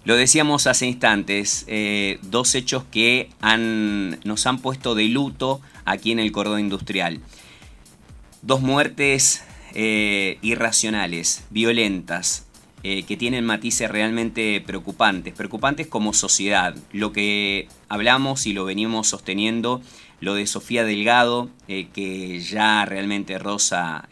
Lo decíamos hace instantes, dos hechos que nos han puesto de luto aquí en el cordón industrial. Dos muertes irracionales, violentas, que tienen matices realmente preocupantes como sociedad. Lo que hablamos y lo venimos sosteniendo, lo de Sofía Delgado, que ya realmente roza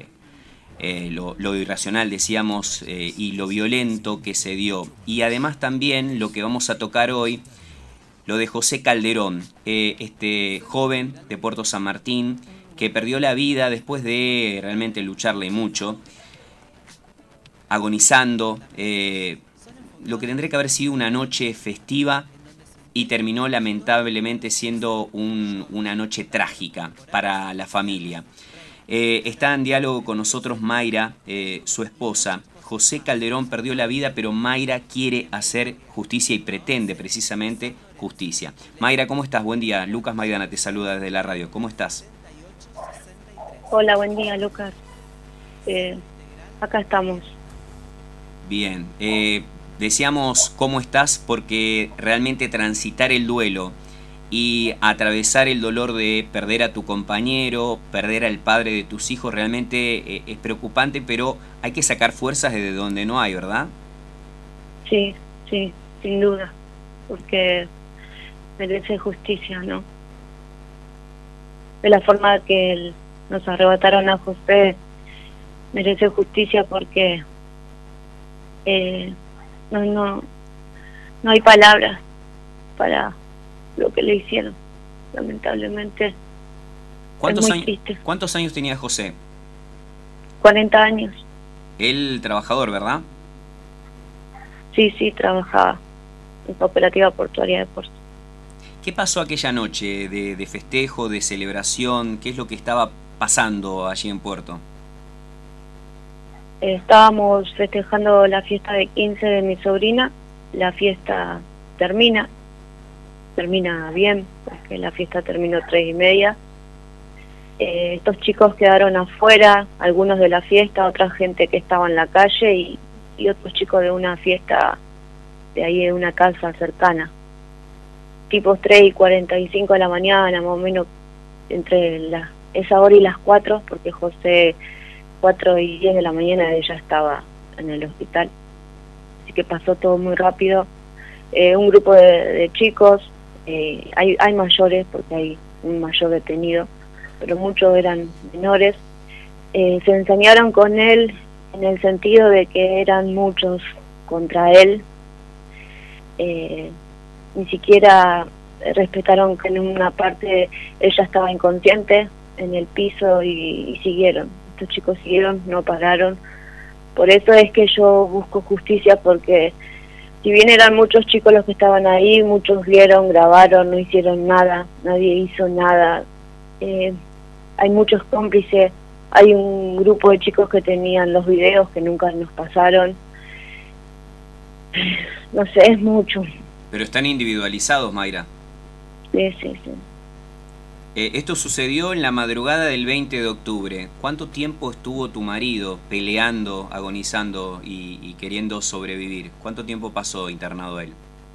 lo irracional, decíamos, y lo violento que se dio. Y además también lo que vamos a tocar hoy, lo de José Calderón, este joven de Puerto San Martín, que perdió la vida después de realmente lucharle mucho, agonizando, lo que tendría que haber sido una noche festiva y terminó lamentablemente siendo una noche trágica para la familia. Está en diálogo con nosotros Mayra, su esposa. José Calderón perdió la vida, pero Mayra quiere hacer justicia y pretende precisamente justicia. Mayra, ¿cómo estás? Buen día. Lucas Maidana te saluda desde la radio. ¿Cómo estás? Hola, buen día, Lucas. Acá estamos. Bien. Decíamos cómo estás porque realmente transitar el duelo y atravesar el dolor de perder a tu compañero, perder al padre de tus hijos, realmente es preocupante, pero hay que sacar fuerzas desde donde no hay, ¿verdad? Sí, sí, sin duda, porque merece justicia, ¿no? De la forma que nos arrebataron a José, merece justicia porque no hay palabras para lo que le hicieron, lamentablemente. Es muy triste. ¿Cuántos años tenía José? 40 años. Él trabajador, ¿verdad? Sí, trabajaba en cooperativa portuaria de Puerto. ¿Qué pasó aquella noche de festejo, de celebración? ¿Qué es lo que estaba pasando allí en Puerto? Estábamos festejando la fiesta de 15 de mi sobrina. La fiesta termina bien, porque la fiesta terminó 3:30. Estos chicos quedaron afuera, algunos de la fiesta, otra gente que estaba en la calle y otros chicos de una fiesta de ahí, de una casa cercana. Tipos 3:45 de la mañana, más o menos, entre esa hora y las 4, porque José 4:10 de la mañana ella estaba en el hospital. Así que pasó todo muy rápido. Un grupo de chicos, hay mayores, porque hay un mayor detenido, pero muchos eran menores. Se ensañaron con él en el sentido de que eran muchos contra él. Ni siquiera respetaron que en una parte ella estaba inconsciente en el piso y siguieron. Estos chicos siguieron, no pararon. Por eso es que yo busco justicia, porque si bien eran muchos chicos los que estaban ahí, muchos vieron, grabaron, no hicieron nada, nadie hizo nada. Hay muchos cómplices, hay un grupo de chicos que tenían los videos que nunca nos pasaron. No sé, es mucho. Pero están individualizados, Mayra. Sí. Esto sucedió en la madrugada del 20 de octubre. ¿Cuánto tiempo estuvo tu marido peleando, agonizando y queriendo sobrevivir? ¿Cuánto tiempo pasó internado él?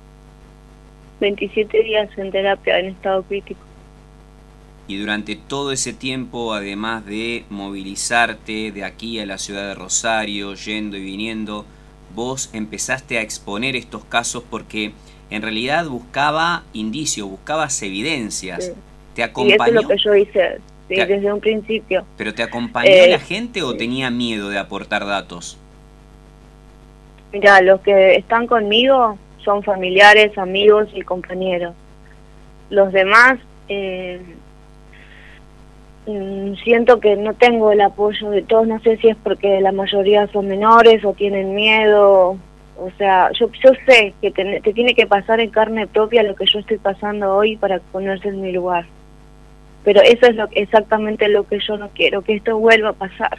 27 días en terapia en estado crítico. Y durante todo ese tiempo, además de movilizarte de aquí a la ciudad de Rosario, yendo y viniendo, vos empezaste a exponer estos casos porque en realidad buscaba indicios, buscabas evidencias. Sí. ¿Te acompañó? Y eso es lo que yo hice desde un principio. ¿Pero te acompañó la gente o tenía miedo de aportar datos? Mira, los que están conmigo son familiares, amigos y compañeros. Los demás, siento que no tengo el apoyo de todos. No sé si es porque la mayoría son menores o tienen miedo. O sea, yo sé que te tiene que pasar en carne propia lo que yo estoy pasando hoy para ponerse en mi lugar. Pero eso es exactamente lo que yo no quiero, que esto vuelva a pasar.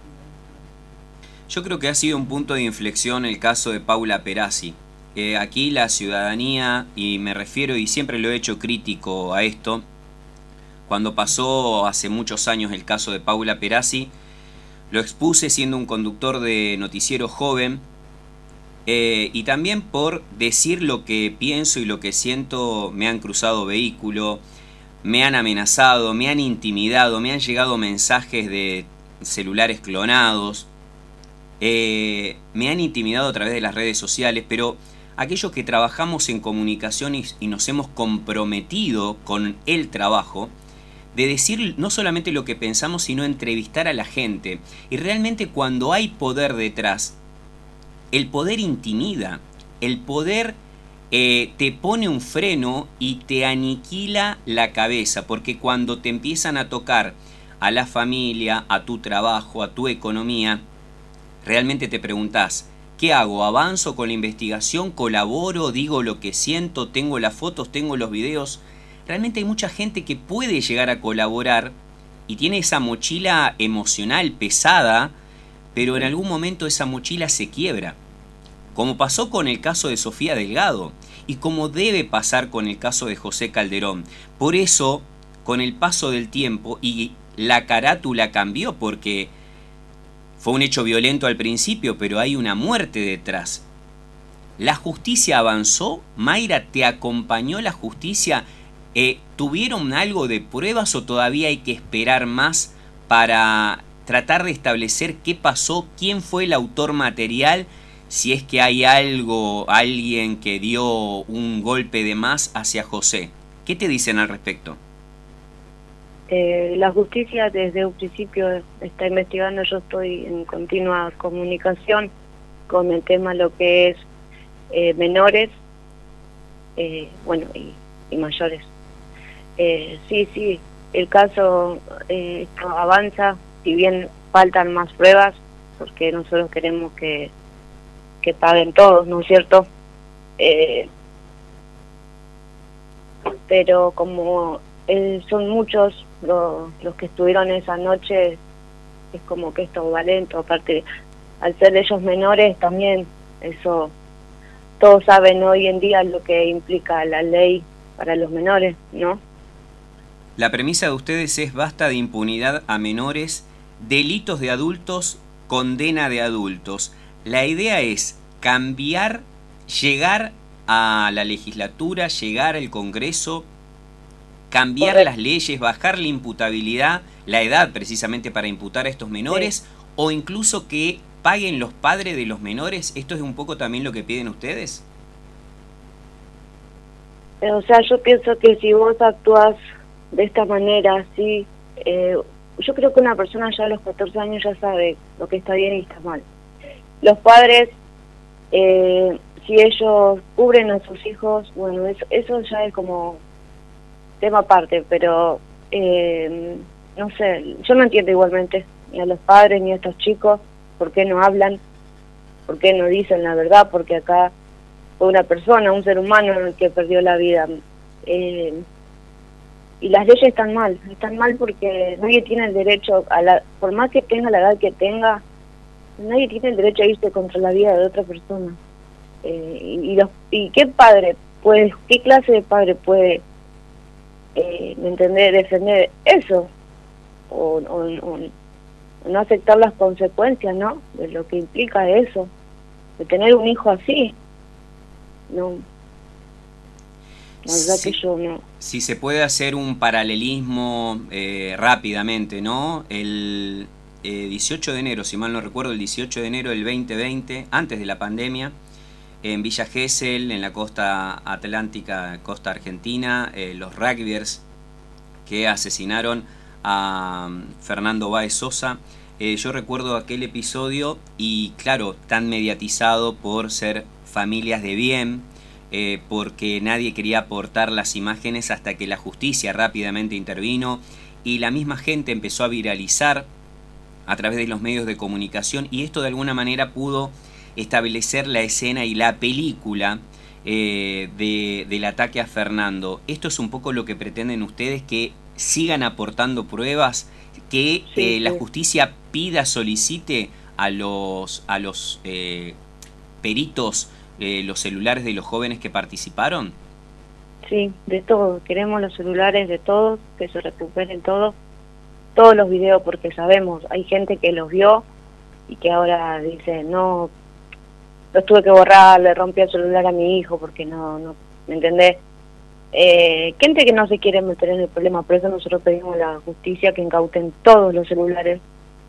Yo creo que ha sido un punto de inflexión el caso de Paula Perazzi. Aquí la ciudadanía, y me refiero, y siempre lo he hecho crítico a esto, cuando pasó hace muchos años el caso de Paula Perazzi, lo expuse siendo un conductor de noticiero joven, y también por decir lo que pienso y lo que siento. Me han cruzado vehículo, me han amenazado, me han intimidado, me han llegado mensajes de celulares clonados, me han intimidado a través de las redes sociales, pero aquellos que trabajamos en comunicación y nos hemos comprometido con el trabajo, de decir no solamente lo que pensamos, sino entrevistar a la gente. Y realmente cuando hay poder detrás, el poder intimida, el poder te pone un freno y te aniquila la cabeza, porque cuando te empiezan a tocar a la familia, a tu trabajo, a tu economía, realmente te preguntás, ¿qué hago? ¿Avanzo con la investigación? ¿Colaboro? ¿Digo lo que siento? ¿Tengo las fotos? ¿Tengo los videos? Realmente hay mucha gente que puede llegar a colaborar y tiene esa mochila emocional pesada, pero en algún momento esa mochila se quiebra. Como pasó con el caso de Sofía Delgado y como debe pasar con el caso de José Calderón. Por eso, con el paso del tiempo, y la carátula cambió porque fue un hecho violento al principio, pero hay una muerte detrás. ¿La justicia avanzó? Mayra, ¿te acompañó la justicia? ¿Tuvieron algo de pruebas o todavía hay que esperar más para tratar de establecer qué pasó, quién fue el autor material, si es que hay alguien que dio un golpe de más hacia José? ¿Qué te dicen al respecto? La justicia desde un principio está investigando. Yo estoy en continua comunicación con el tema lo que es menores, bueno, y mayores. Sí, el caso esto avanza, si bien faltan más pruebas, porque nosotros queremos que paguen todos, ¿no es cierto? Pero como son muchos los que estuvieron esa noche, es como que esto va lento. Aparte, al ser ellos menores también, eso todos saben hoy en día lo que implica la ley para los menores, ¿no? La premisa de ustedes es basta de impunidad a menores, delitos de adultos, condena de adultos. La idea es cambiar, llegar a la legislatura, llegar al Congreso, cambiar Correcto. las leyes, bajar la imputabilidad, la edad precisamente para imputar a estos menores, sí, o incluso que paguen los padres de los menores. ¿Esto es un poco también lo que piden ustedes? O sea, yo pienso que si vos actúas de esta manera, sí, yo creo que una persona ya a los 14 años ya sabe lo que está bien y está mal. Los padres, si ellos cubren a sus hijos, bueno, eso ya es como tema aparte, pero no sé, yo no entiendo igualmente ni a los padres ni a estos chicos por qué no hablan, por qué no dicen la verdad, porque acá fue una persona, un ser humano el que perdió la vida. Y las leyes están mal porque nadie tiene el derecho, por más que tenga la edad que tenga, nadie tiene el derecho a irse contra la vida de otra persona. ¿Y qué padre puede, qué clase de padre puede ¿me entendés? Defender eso o no aceptar las consecuencias, ¿no? De lo que implica eso, de tener un hijo así. No, la verdad sí, que yo no. Si se puede hacer un paralelismo rápidamente, ¿no? El 18 de enero, si mal no recuerdo, el 18 de enero del 2020, antes de la pandemia, en Villa Gesell, en la costa atlántica, costa argentina, los rugbyers que asesinaron a Fernando Báez Sosa. Yo recuerdo aquel episodio y claro, tan mediatizado por ser familias de bien, porque nadie quería aportar las imágenes hasta que la justicia rápidamente intervino y la misma gente empezó a viralizar a través de los medios de comunicación, y esto de alguna manera pudo establecer la escena y la película del ataque a Fernando. ¿Esto es un poco lo que pretenden ustedes, que sigan aportando pruebas, que la justicia pida, solicite a los peritos los celulares de los jóvenes que participaron? Sí, de todo. Queremos los celulares de todos, que se recuperen todos los videos, porque sabemos, hay gente que los vio y que ahora dice, no, los tuve que borrar, le rompí el celular a mi hijo porque no, ¿me entendés? Gente que no se quiere meter en el problema, por eso nosotros pedimos a la justicia que incauten todos los celulares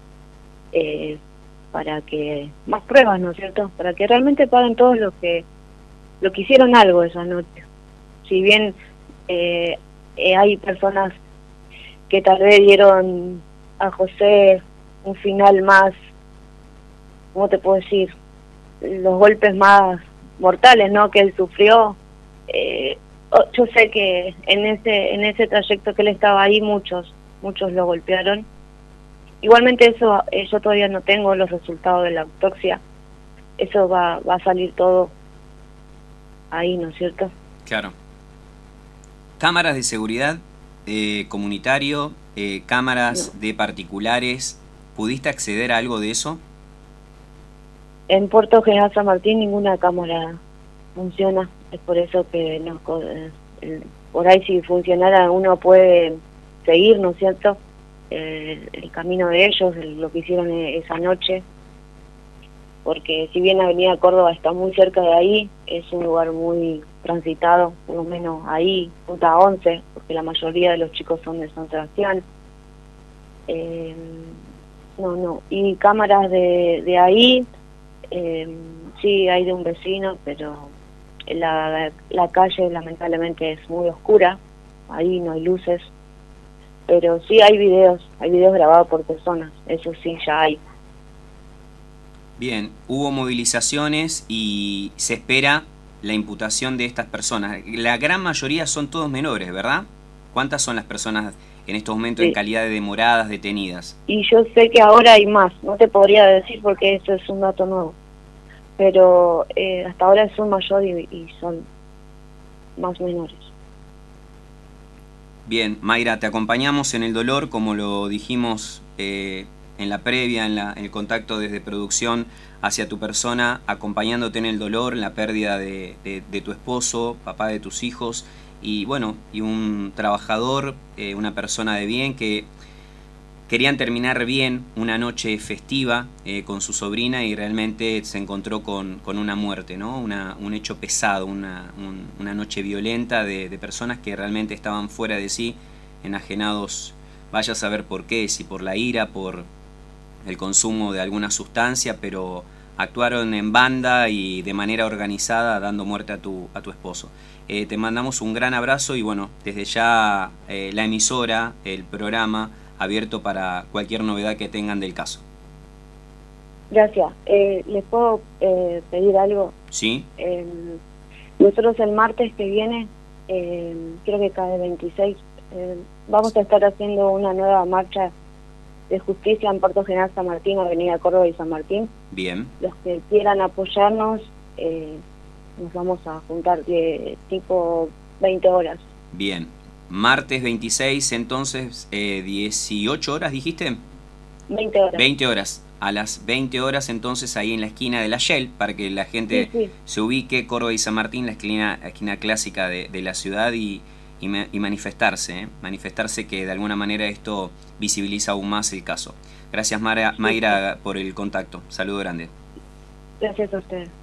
para que, más pruebas, ¿no es cierto? Para que realmente paguen todos los que hicieron algo esa noche. Si bien hay personas que tal vez dieron a José un final más, ¿cómo te puedo decir? Los golpes más mortales, ¿no?, que él sufrió. Yo sé que en ese trayecto que él estaba ahí, muchos lo golpearon. Igualmente eso, yo todavía no tengo los resultados de la autopsia. Eso va a salir todo ahí, ¿no es cierto? Claro. Cámaras de seguridad comunitario, cámaras de particulares, ¿pudiste acceder a algo de eso? En Puerto General San Martín ninguna cámara funciona, es por eso que por ahí si funcionara uno puede seguir, ¿no es cierto?, el camino de ellos, lo que hicieron esa noche, porque si bien Avenida Córdoba está muy cerca de ahí, es un lugar muy transitado, por lo menos ahí, Ruta 11, porque la mayoría de los chicos son de San Sebastián. Y cámaras de ahí, sí hay de un vecino, pero la calle lamentablemente es muy oscura, ahí no hay luces, pero sí hay videos grabados por personas, eso sí ya hay. Bien, hubo movilizaciones y se espera la imputación de estas personas. La gran mayoría son todos menores, ¿verdad? ¿Cuántas son las personas en estos momentos en calidad de demoradas, detenidas? Y yo sé que ahora hay más, no te podría decir porque eso es un dato nuevo, pero hasta ahora es un mayor y son más menores. Bien, Mayra, te acompañamos en el dolor, como lo dijimos en la previa, en el contacto desde producción hacia tu persona, acompañándote en el dolor, en la pérdida de tu esposo, papá de tus hijos, y bueno, y un trabajador, una persona de bien que querían terminar bien una noche festiva con su sobrina y realmente se encontró con una muerte, ¿no? Un hecho pesado, una noche violenta de personas que realmente estaban fuera de sí, enajenados, vaya a saber por qué, si por la ira, por el consumo de alguna sustancia, pero actuaron en banda y de manera organizada dando muerte a tu esposo. Te mandamos un gran abrazo y bueno, desde ya la emisora, el programa, abierto para cualquier novedad que tengan del caso. Gracias. ¿Les puedo pedir algo? Sí. Nosotros el martes que viene, creo que cae 26, vamos a estar haciendo una nueva marcha de justicia en Puerto General San Martín, Avenida Córdoba y San Martín. Bien. Los que quieran apoyarnos, nos vamos a juntar tipo 20 horas. Bien. Martes 26, entonces, 18 horas, ¿dijiste? 20 horas. 20 horas. A las 20 horas, entonces, ahí en la esquina de la Shell, para que la gente se ubique, Córdoba y San Martín, la esquina clásica de la ciudad, y manifestarse, manifestarse que de alguna manera esto visibiliza aún más el caso. Gracias, Mayra, por el contacto. Saludo grande. Gracias a ustedes.